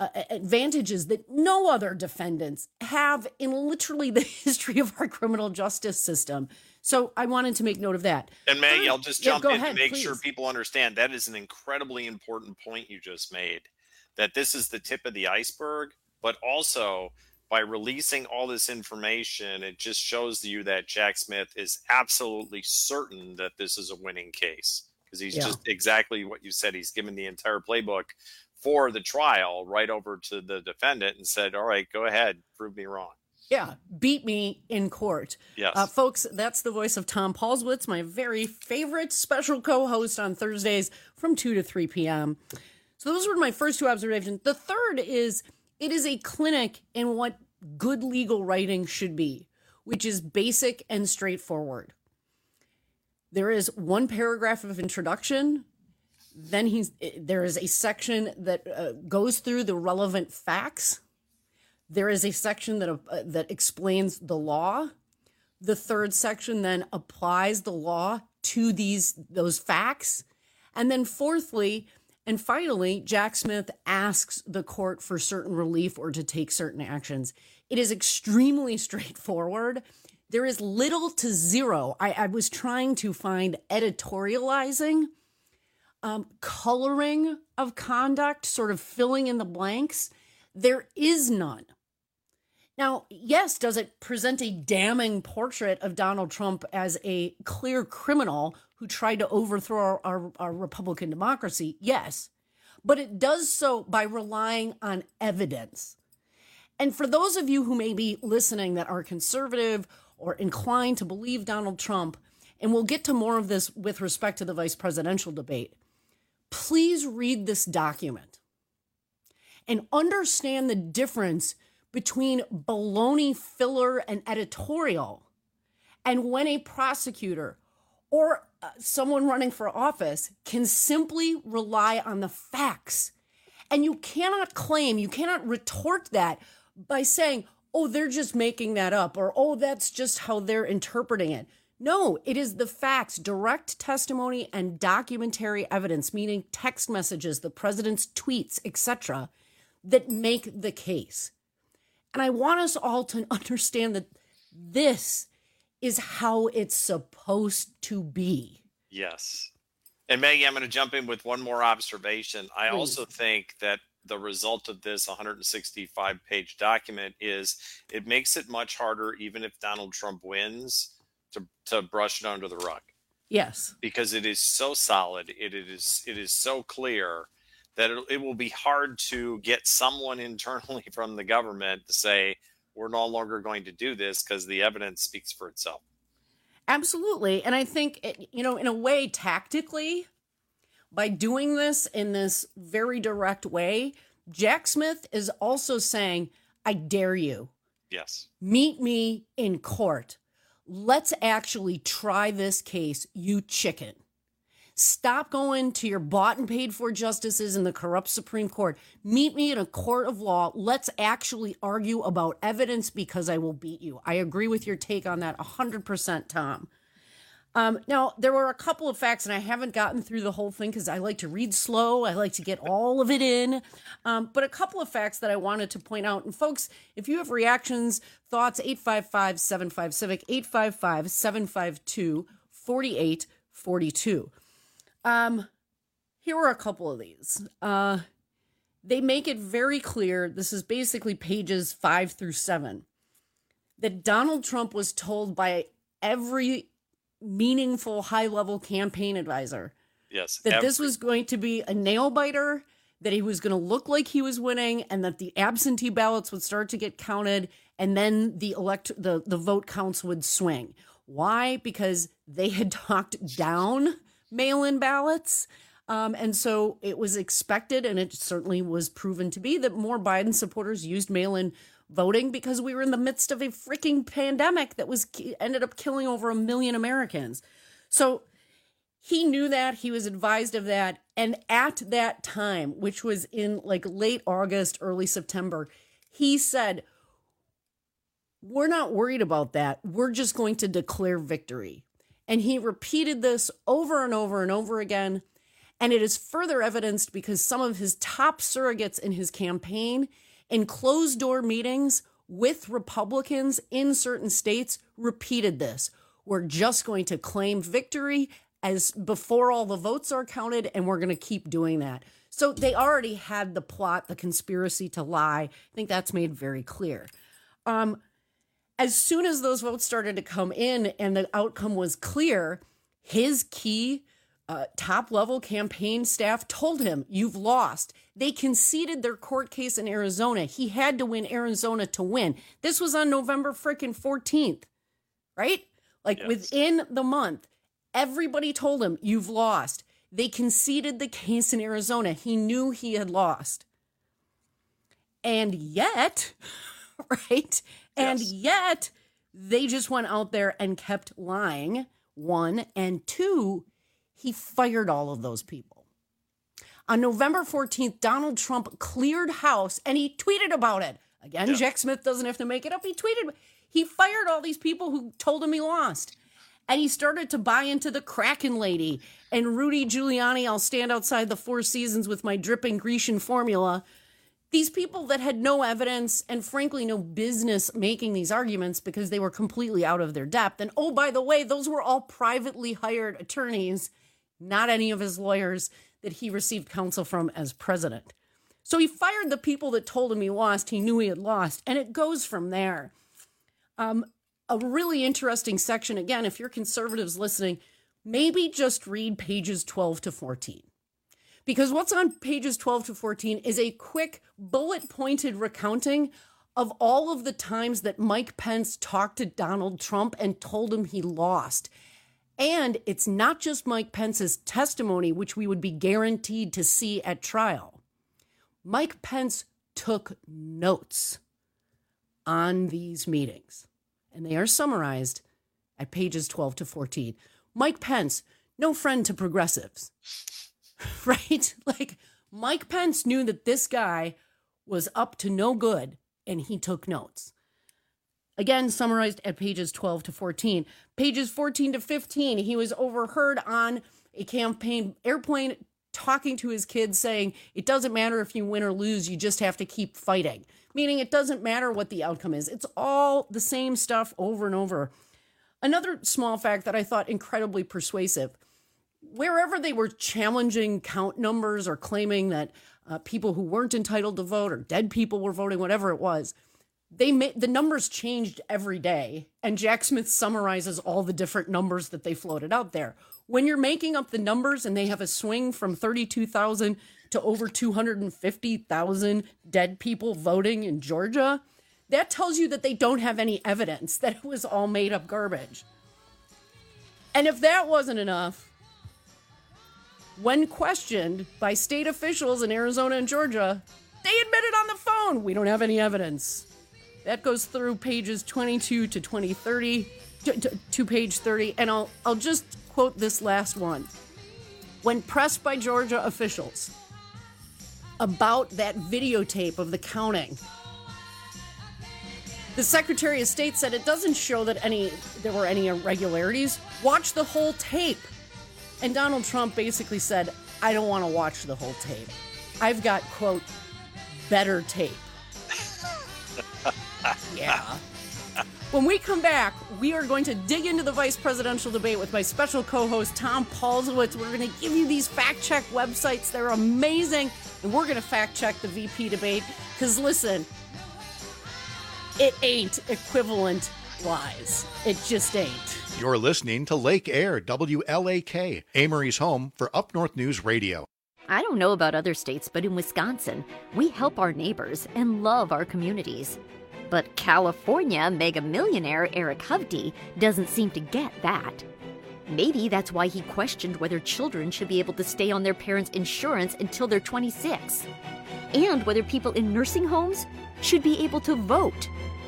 that no other defendants have in literally the history of our criminal justice system. So I wanted to make note of that.
And Maggie, I'll just jump in
ahead,
to make
please.
sure people understand that is an incredibly important point you just made, that this is the tip of the iceberg, but also by releasing all this information, it just shows you that Jack Smith is absolutely certain that this is a winning case, because he's just exactly what you said. He's given the entire playbook for the trial right over to the defendant and said, all right, go ahead, prove me wrong.
Yeah, beat me in court.
Yes.
Folks, that's the voice of Tom Paulswitz, my very favorite special co-host on Thursdays from 2 to 3 p.m. So those were my first two observations. The third is it is a clinic in what good legal writing should be, which is basic and straightforward. There is one paragraph of introduction. Then there is a section that goes through the relevant facts. There is a section that explains the law. The third section then applies the law to those facts. And then fourthly and finally, Jack Smith asks the court for certain relief or to take certain actions. It is extremely straightforward. There is little to zero. I was trying to find editorializing, coloring of conduct, sort of filling in the blanks. There is none. Now, yes, does it present a damning portrait of Donald Trump as a clear criminal who tried to overthrow our Republican democracy? Yes. But it does so by relying on evidence. And for those of you who may be listening that are conservative or inclined to believe Donald Trump, and we'll get to more of this with respect to the vice presidential debate, please read this document and understand the difference between baloney filler and editorial and when a prosecutor or someone running for office can simply rely on the facts. And you cannot retort that by saying, oh, they're just making that up, or, oh, that's just how they're interpreting it. No, it is the facts, direct testimony and documentary evidence, meaning text messages, the president's tweets, etc., that make the case. And I want us all to understand that this is how it's supposed to be.
Yes. And Maggie, I'm going to jump in with one more observation. I also think that the result of this 165-page document is it makes it much harder, even if Donald Trump wins, to brush it under the rug.
Yes.
Because it is so solid, it is so clear that it will be hard to get someone internally from the government to say, we're no longer going to do this because the evidence speaks for itself.
Absolutely. And I think, in a way, tactically, by doing this in this very direct way, Jack Smith is also saying, I dare you.
Yes.
Meet me in court. Let's actually try this case, you chicken. Stop going to your bought and paid for justices in the corrupt Supreme Court. Meet me in a court of law. Let's actually argue about evidence because I will beat you. I agree with your take on that 100%, Tom. Now, there were a couple of facts, and I haven't gotten through the whole thing because I like to read slow. I like to get all of it in. But a couple of facts that I wanted to point out. And folks, if you have reactions, thoughts, 855-75-CIVIC, 855-752-4842. Here are a couple of these. They make it very clear. This is basically pages 5 through 7. that Donald Trump was told by every meaningful high-level campaign advisor that this was going to be a nail-biter, that he was going to look like he was winning, and that the absentee ballots would start to get counted, and then the vote counts would swing. Why? Because they had talked down mail-in ballots. And so it was expected, and it certainly was proven to be, that more Biden supporters used mail-in voting because we were in the midst of a freaking pandemic that ended up killing over 1 million Americans. So he knew that, he was advised of that. And at that time, which was in like late August, early September, he said, we're not worried about that. We're just going to declare victory. And he repeated this over and over and over again. And it is further evidenced because some of his top surrogates in his campaign, in closed-door meetings with Republicans in certain states, repeated this. We're just going to claim victory as before all the votes are counted, and we're going to keep doing that. So they already had the plot, the conspiracy to lie. I think that's made very clear. As soon as those votes started to come in and the outcome was clear, his key top-level campaign staff told him, you've lost. They conceded their court case in Arizona. He had to win Arizona to win. This was on November freaking 14th, right? Within the month, everybody told him, you've lost. They conceded the case in Arizona. He knew he had lost. And yet, right? And yet, they just went out there and kept lying, one. And two, he fired all of those people. On November 14th, Donald Trump cleared house, and he tweeted about it. Again, Jack Smith doesn't have to make it up. He tweeted. He fired all these people who told him he lost. And he started to buy into the Kraken lady and Rudy Giuliani, I'll stand outside the Four Seasons with my dripping Grecian formula. These people that had no evidence and frankly no business making these arguments because they were completely out of their depth. And oh, by the way, those were all privately hired attorneys, not any of his lawyers that he received counsel from as president. So he fired the people that told him he lost. He knew he had lost. And it goes from there. A really interesting section, again, if you're conservatives listening, maybe just read pages 12 to 14. Because what's on pages 12 to 14 is a quick bullet-pointed recounting of all of the times that Mike Pence talked to Donald Trump and told him he lost. And it's not just Mike Pence's testimony, which we would be guaranteed to see at trial. Mike Pence took notes on these meetings, and they are summarized at pages 12 to 14. Mike Pence, no friend to progressives, right? Like, Mike Pence knew that this guy was up to no good, and he took notes. Again, summarized at pages 12 to 14. Pages 14 to 15, he was overheard on a campaign airplane talking to his kids saying, it doesn't matter if you win or lose, you just have to keep fighting. Meaning it doesn't matter what the outcome is. It's all the same stuff over and over. Another small fact that I thought incredibly persuasive, wherever they were challenging count numbers or claiming that people who weren't entitled to vote or dead people were voting, whatever it was, the numbers changed every day, and Jack Smith summarizes all the different numbers that they floated out there. When you're making up the numbers and they have a swing from 32,000 to over 250,000 dead people voting in Georgia, that tells you that they don't have any evidence that it was all made up garbage. And if that wasn't enough, when questioned by state officials in Arizona and Georgia, they admitted on the phone, we don't have any evidence. That goes through pages 22 to 30, to page 30, and I'll just quote this last one. When pressed by Georgia officials about that videotape of the counting, the Secretary of State said it doesn't show that there were any irregularities. Watch the whole tape. And Donald Trump basically said, I don't want to watch the whole tape. I've got, quote, better tape. Yeah. When we come back, we are going to dig into the vice presidential debate with my special co-host, Tom Paulsowitz. We're going to give you these fact-check websites. They're amazing. And we're going to fact-check the VP debate. Because listen, it ain't equivalent lies. It just ain't.
You're listening to Lake Air, WLAK, Amory's home for Up North News Radio.
I don't know about other states, but in Wisconsin, we help our neighbors and love our communities. But California mega millionaire Eric Hovde doesn't seem to get that. Maybe that's why he questioned whether children should be able to stay on their parents' insurance until they're 26, and whether people in nursing homes should be able to vote.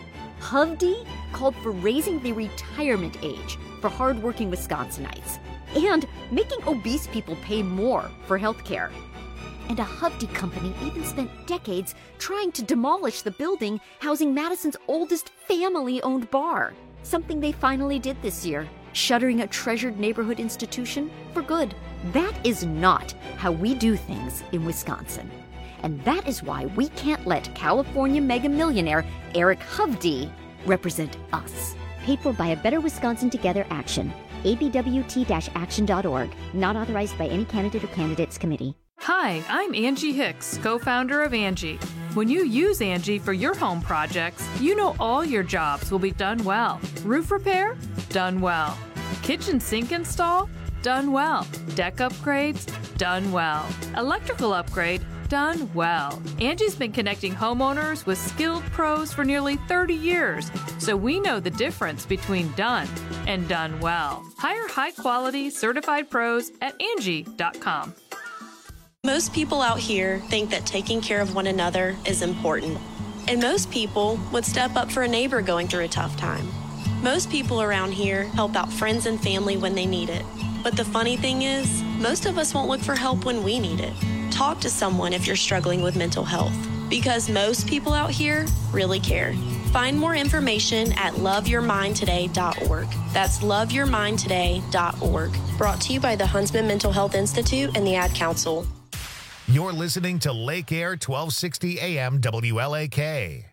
Hovde called for raising the retirement age for hardworking Wisconsinites and making obese people pay more for health care. And a Hovde company even spent decades trying to demolish the building housing Madison's oldest family-owned bar, something they finally did this year, shuttering a treasured neighborhood institution for good. That is not how we do things in Wisconsin. And that is why we can't let California mega millionaire Eric Hovde represent us.
Paid for by a Better Wisconsin Together Action. abwt-action.org. Not authorized by any candidate or candidates committee.
Hi, I'm Angie Hicks, co-founder of Angie. When you use Angie for your home projects, you know all your jobs will be done well. Roof repair? Done well. Kitchen sink install? Done well. Deck upgrades? Done well. Electrical upgrade? Done well. Angie's been connecting homeowners with skilled pros for nearly 30 years, so we know the difference between done and done well. Hire high-quality, certified pros at Angie.com.
Most people out here think that taking care of one another is important. And most people would step up for a neighbor going through a tough time. Most people around here help out friends and family when they need it. But the funny thing is, most of us won't look for help when we need it. Talk to someone if you're struggling with mental health, because most people out here really care. Find more information at loveyourmindtoday.org. That's loveyourmindtoday.org. Brought to you by the Huntsman Mental Health Institute and the Ad Council.
You're listening to Lake Air 1260 AM WLAK.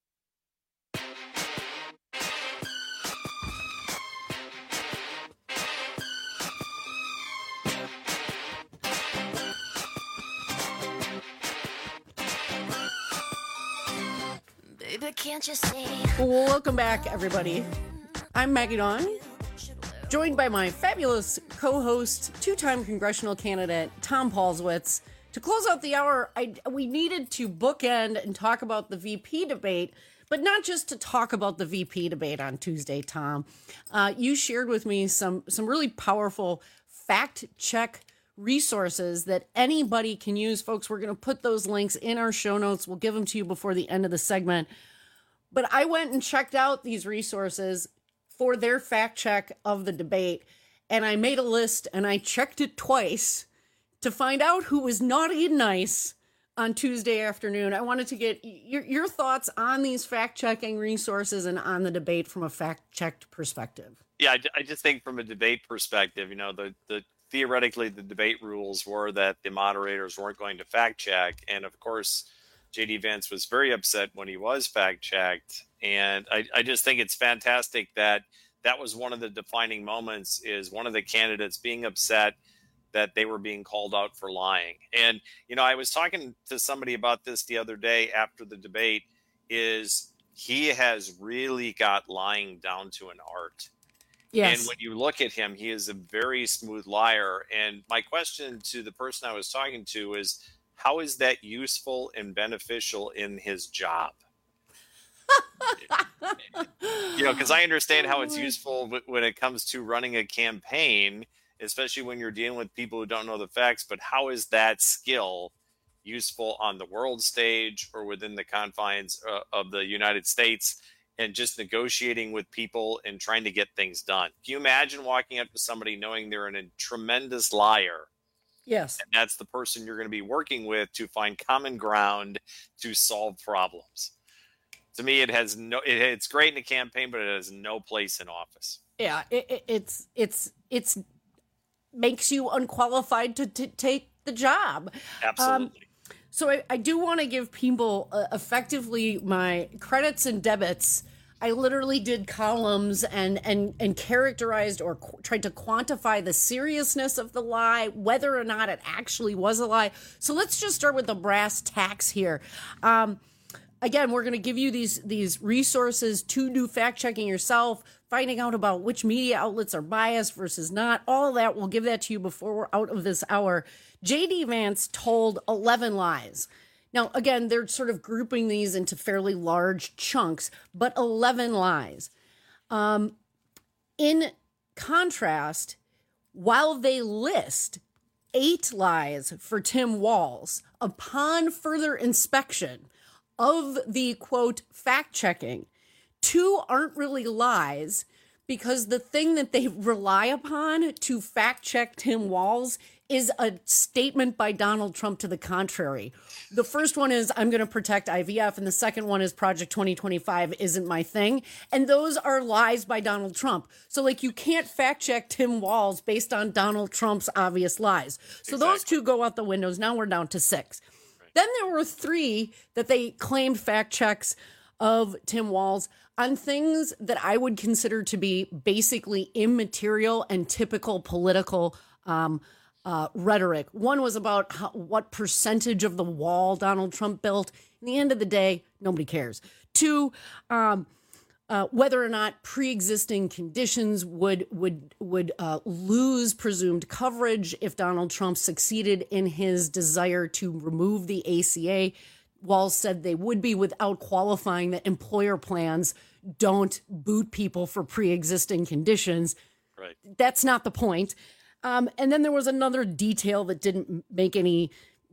Baby, can't you see?
Welcome back, everybody. I'm Maggie Dawn, joined by my fabulous co-host, two-time congressional candidate, Tom Paulswitz. To close out the hour, we needed to bookend and talk about the VP debate, but not just to talk about the VP debate on Tuesday, Tom. You shared with me some really powerful fact-check resources that anybody can use. Folks, we're going to put those links in our show notes. We'll give them to you before the end of the segment. But I went and checked out these resources for their fact check of the debate, and I made a list and I checked it twice to find out who was naughty and nice on Tuesday afternoon. I wanted to get your thoughts on these fact-checking resources and on the debate from a fact-checked perspective.
Yeah, I just think from a debate perspective, you know, the theoretically the debate rules were that the moderators weren't going to fact-check. And of course, J.D. Vance was very upset when he was fact-checked. And I just think it's fantastic that was one of the defining moments, is one of the candidates being upset that they were being called out for lying. And, you know, I was talking to somebody about this the other day after the debate, is he has really got lying down to an art. Yes. And when you look at him, he is a very smooth liar. And my question to the person I was talking to is, how is that useful and beneficial in his job? You know, because I understand how it's useful when it comes to running a campaign, especially when you're dealing with people who don't know the facts, but how is that skill useful on the world stage or within the confines of the United States and just negotiating with people and trying to get things done? Can you imagine walking up to somebody knowing they're a tremendous liar?
Yes.
And that's the person you're going to be working with to find common ground to solve problems. To me, it's great in a campaign, but it has no place in office.
Yeah, it's makes you unqualified to take the job.
Absolutely.
So I do want to give people effectively my credits and debits. I literally did columns and characterized or tried to quantify the seriousness of the lie, whether or not it actually was a lie. So let's just start with the brass tacks here. again, we're going to give you these resources to do fact checking yourself, finding out about which media outlets are biased versus not. All of that, we'll give that to you before we're out of this hour. J.D. Vance told 11 lies. Now, again, they're sort of grouping these into fairly large chunks, but 11 lies. In contrast, while they list 8 lies for Tim Walz, upon further inspection of the, quote, fact-checking, 2 aren't really lies because the thing that they rely upon to fact-check Tim Walz is a statement by Donald Trump to the contrary. The first one is, I'm going to protect IVF, and the second one is Project 2025 isn't my thing. And those are lies by Donald Trump. So, like, you can't fact-check Tim Walz based on Donald Trump's obvious lies. So those 2 go out the windows. Now we're down to 6. Then there were 3 that they claimed fact checks of Tim Walz on things that I would consider to be basically immaterial and typical political rhetoric. One was about what percentage of the wall Donald Trump built. In the end of the day, nobody cares. 2, whether or not pre-existing conditions would lose presumed coverage if Donald Trump succeeded in his desire to remove the ACA. Walz said they would be without qualifying that employer plans don't boot people for pre-existing conditions.
Right.
That's not the point. And then there was another detail that didn't make any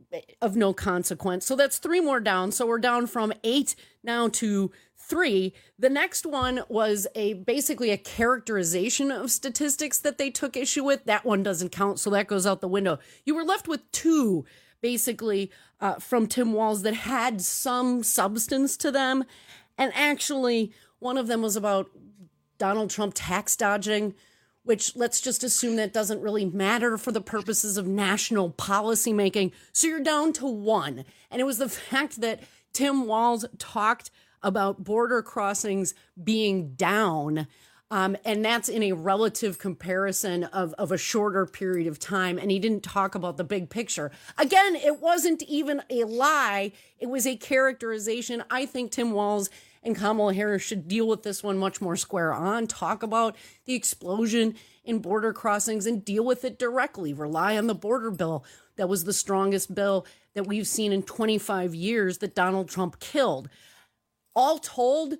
of no consequence. So that's 3 more down. So we're down from 8 now to 3. The next one was basically a characterization of statistics that they took issue with. That one doesn't count, so that goes out the window. You were left with 2, basically, from Tim Walz that had some substance to them. And actually, one of them was about Donald Trump tax dodging, which let's just assume that doesn't really matter for the purposes of national policy making. So you're down to 1. And it was the fact that Tim Walz talked about border crossings being down. And that's in a relative comparison of a shorter period of time. And he didn't talk about the big picture. Again, it wasn't even a lie. It was a characterization. I think Tim Walz and Kamala Harris should deal with this one much more square on, talk about the explosion in border crossings and deal with it directly. Rely on the border bill. That was the strongest bill that we've seen in 25 years that Donald Trump killed. All told,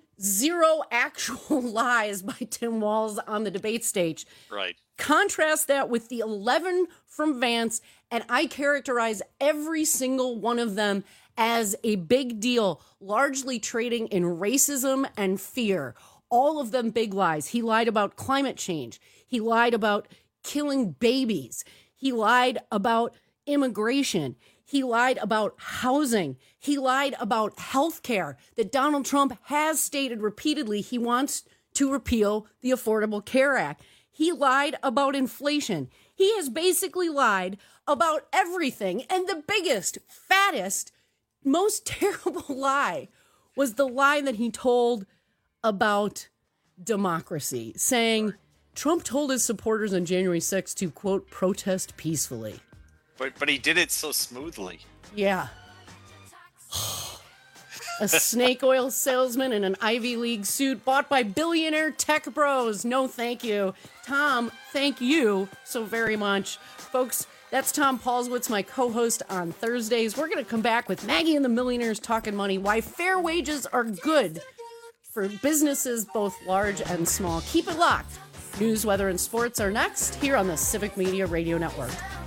0 actual lies by Tim Walz on the debate stage.
Right.
Contrast that with the 11 from Vance, and I characterize every single one of them as a big deal, largely trading in racism and fear. All of them big lies. He lied about climate change. He lied about killing babies. He lied about immigration. He lied about housing. He lied about health care, that Donald Trump has stated repeatedly he wants to repeal the Affordable Care Act. He lied about inflation. He has basically lied about everything. And the biggest, fattest, most terrible lie was the lie that he told about democracy, saying Trump told his supporters on January 6th to, quote, protest peacefully.
But he did it so smoothly.
Yeah. A snake oil salesman in an Ivy League suit bought by billionaire tech bros. No, thank you. Tom, thank you so very much. Folks, that's Tom Paulswitz, my co-host on Thursdays. We're going to come back with Maggie and the Millionaires Talking Money, why fair wages are good for businesses both large and small. Keep it locked. News, weather, and sports are next here on the Civic Media Radio Network.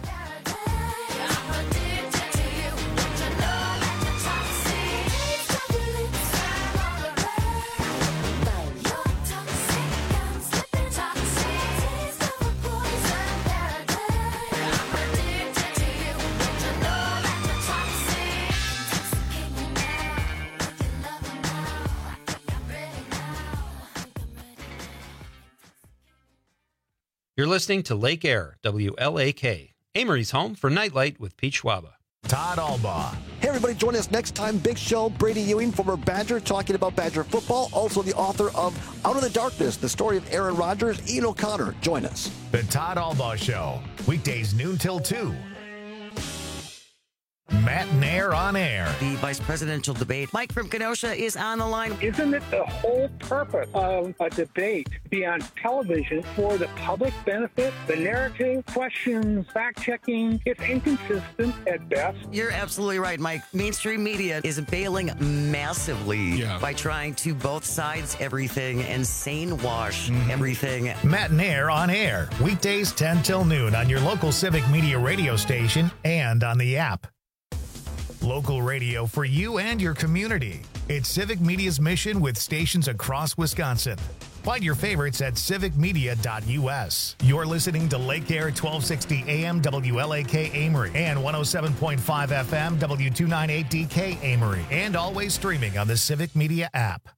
You're listening to Lake Air, WLAK, Amory's home for Nightlight with Pete Schwaba.
Todd Albaugh.
Hey, everybody, join us next time. Big show. Brady Ewing, former Badger, talking about Badger football. Also the author of Out of the Darkness, the story of Aaron Rodgers. Ian O'Connor, join us.
The Todd Albaugh Show, weekdays noon till 2. Matt and Air on Air.
The vice presidential debate. Mike from Kenosha is on the line.
Isn't it the whole purpose of a debate to be on television for the public benefit? The narrative, questions, fact-checking, it's inconsistent at best.
You're absolutely right, Mike. Mainstream media is bailing massively by trying to both sides everything and sane wash everything.
Matt and Air on Air. Weekdays 10 till noon on your local Civic Media radio station and on the app. Local radio for you and your community. It's Civic Media's mission with stations across Wisconsin. Find your favorites at civicmedia.us. You're listening to Lake Air 1260 AM WLAK Amory and 107.5 FM W298DK Amory, and always streaming on the Civic Media app.